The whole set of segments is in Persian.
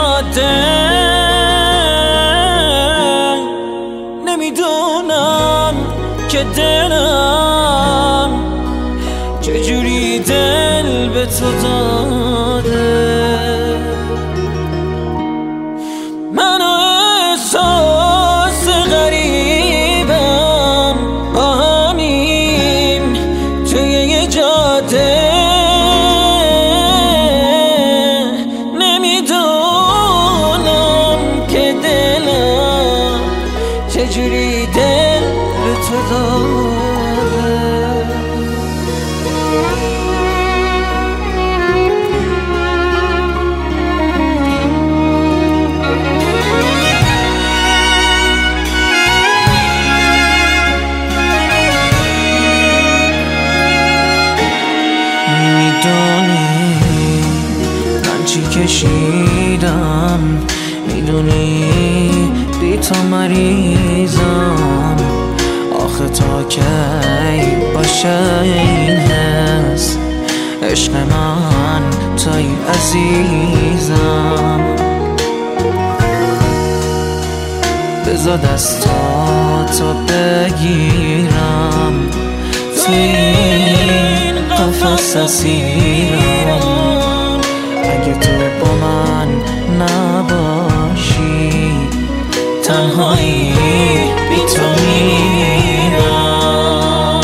جاده نمیدونم که دلم چجوری دل به تو داده. من احساس غریبم با همیم توی یه جاده نمیدونم که دلم چجوری دل به تو داده. کشیدم میدونی بی تو مریضم، آخه تا کی باشه این حس عشق من توی عزیزم. بذار دستاتو بگیرم توی این قفس اسیرم، اگه تو با من نباشی تنهایی بی تو میرم.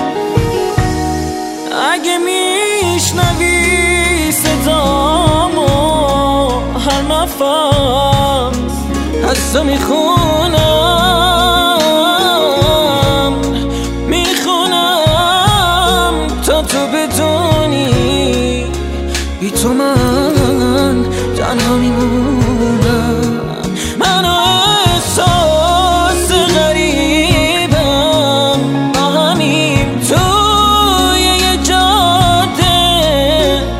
اگه میشنوی صدامو هر نفس از تو میخونم تا تو بدونی بی تو من تنها میمونم. من احساس غریبم با همیم توی یه جاده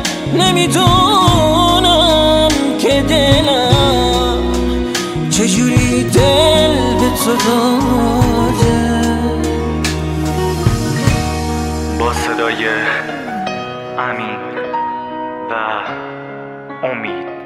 نمیدونم که دلم چجوری دل به تو داده. با صدای امین و امید.